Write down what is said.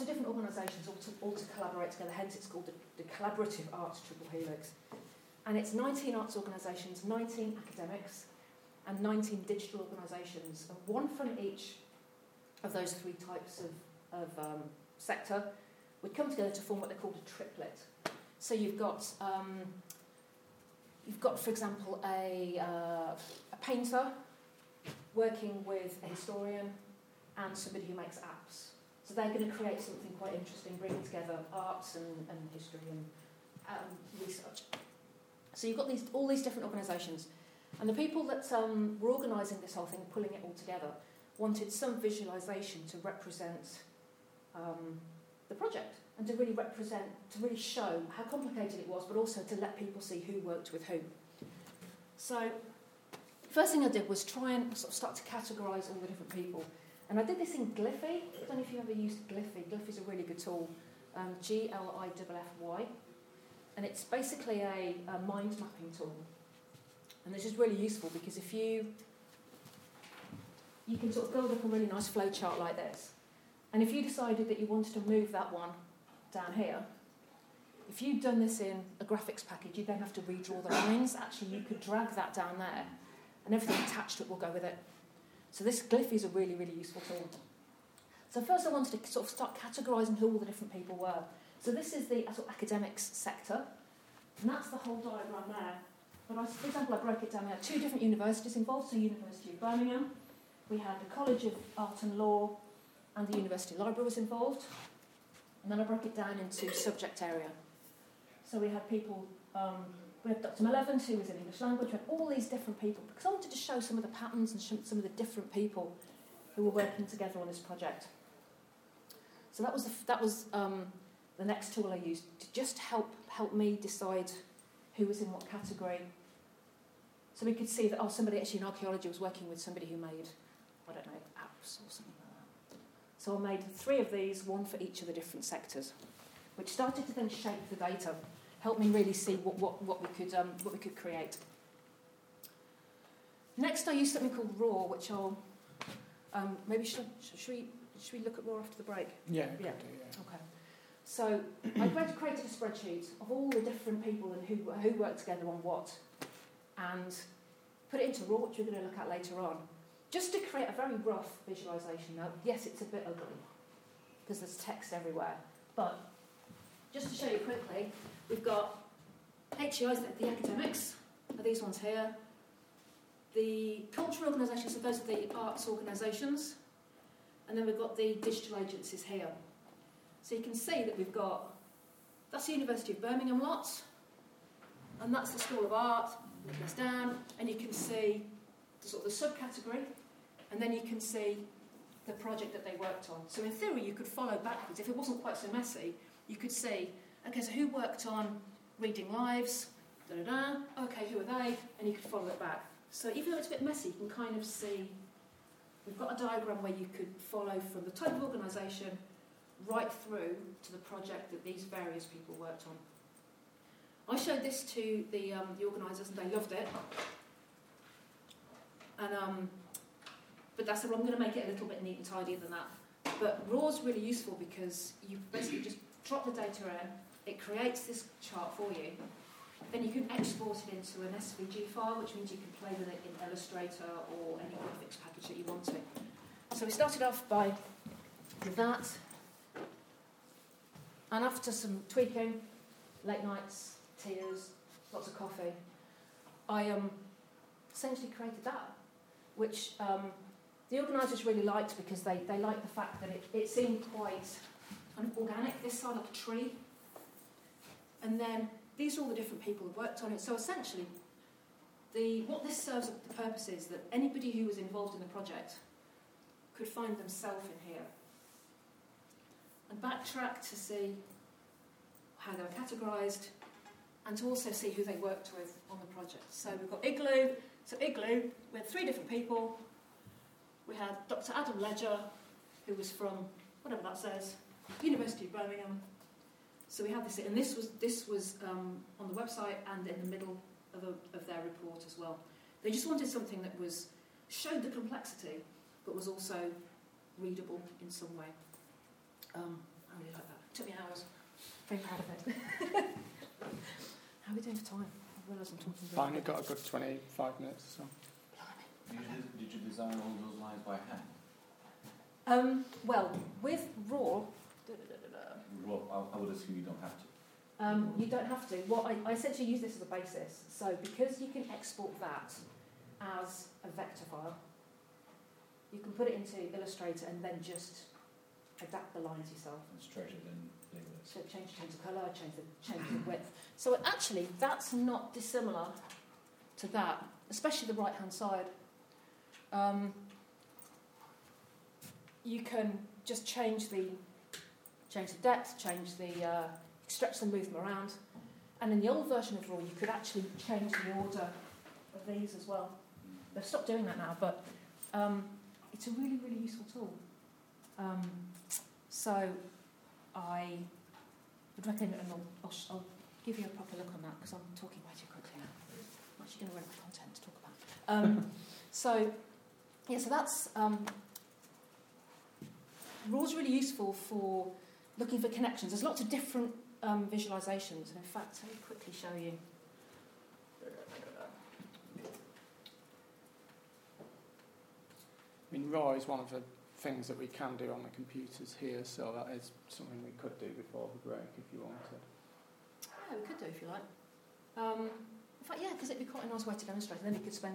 lots of different organisations all to collaborate together, hence it's called the Collaborative Arts Triple Helix. And it's 19 arts organisations, 19 academics, and 19 digital organisations, and one from each of those three types of sector would come together to form what they called a triplet. So you've got, for example, a painter working with a historian and somebody who makes apps. So they're going to create something quite interesting, bringing together arts and history and research. So you've got all these different organisations. And the people that were organising this whole thing, pulling it all together, wanted some visualisation to represent the project and to really show how complicated it was, but also to let people see who worked with who. So first thing I did was try and sort of start to categorise all the different people. And I did this in Gliffy. I don't know if you've ever used Gliffy. Gliffy's a really good tool, Gliffy. And it's basically a mind mapping tool. And this is really useful because if you can sort of build up a really nice flow chart like this. And if you decided that you wanted to move that one down here, if you'd done this in a graphics package, you'd then have to redraw the lines. Actually, you could drag that down there, and everything attached to it will go with it. So this Gliffy is a really, really useful tool. So first I wanted to sort of start categorising who all the different people were. So this is the sort of academics sector, and that's the whole diagram there. But for example, I broke it down. We had two different universities involved, so University of Birmingham. We had the College of Art and Law, and the University Library was involved. And then I broke it down into subject area. So we had people, we had Dr. Malevans, who was in English language, we had all these different people, because I wanted to show some of the patterns and some of the different people who were working together on this project. So that was the next tool I used to just help me decide who was in what category. So we could see that, somebody actually in archaeology was working with somebody who made, I don't know, apps or something like that. So I made 3 of these, one for each of the different sectors, which started to then shape the data, help me really see what we could create. Next, I used something called RAW, which I'll maybe should we look at RAW after the break? Yeah. Okay. So I created a spreadsheet of all the different people and who worked together on what, and put it into RAW, which we're going to look at later on, just to create a very rough visualisation. Now, yes, it's a bit ugly because there's text everywhere, but just to show you quickly, we've got HEIs, the academics, are these ones here. The cultural organisations, so those are the arts organisations, and then we've got the digital agencies here. So you can see that that's the University of Birmingham lots, and that's the School of Art, and it goes down, and you can see the subcategory, and then you can see the project that they worked on. So in theory, you could follow backwards. If it wasn't quite so messy, you could see, okay, so who worked on Reading Lives, okay, who are they, and you could follow it back. So even though it's a bit messy, you can kind of see, we've got a diagram where you could follow from the type of organisation right through to the project that these various people worked on. I showed this to the organisers and they loved it. And but that's well, I'm going to make it a little bit neat and tidier than that. But RAW's really useful because you basically just drop the data in, it creates this chart for you. Then you can export it into an SVG file, which means you can play with it in Illustrator or any graphics package that you want to. So we started off with that. And after some tweaking, late nights, tears, lots of coffee, I essentially created that, which the organisers really liked because they liked the fact that it seemed quite kind of organic, this side like a tree. And then these are all the different people who worked on it. So essentially, what this serves the purpose is that anybody who was involved in the project could find themselves in here and backtrack to see how they were categorised and to also see who they worked with on the project. So we've got Igloo. So Igloo, we had 3 different people. We had Dr. Adam Ledger, who was from, whatever that says, University of Birmingham. So we had this, and this was on the website and in the middle of their report as well. They just wanted something that showed the complexity, but was also readable in some way. Took me hours. Very proud of it. How are we doing for time? I realise I'm talking really Fine, you've got a good 25 minutes or so. Did you design all those lines by hand? Well, with RAW, Well, I would assume you don't have to. you don't have to. I essentially use this as a basis. So because you can export that as a vector file, you can put it into Illustrator and then just adapt the lines yourself. And stretch it and label it. So change the colour, change the width. So actually, that's not dissimilar to that, especially the right-hand side. You can just change the depth, stretch them, move them around. And in the old version of RAW, you could actually change the order of these as well. They've stopped doing that now, but it's a really, really useful tool. So I would recommend it, and I'll give you a proper look on that because I'm talking way too quickly now. I'm actually going to run out of content to talk about. So that's RAW's really useful for looking for connections. There's lots of different visualizations, and in fact, let me quickly show you. I mean, RAW is one of the things that we can do on the computers here, so that is something we could do before the break if you wanted. Yeah, we could do if you like. In fact, yeah, because it'd be quite a nice way to demonstrate, and then you could spend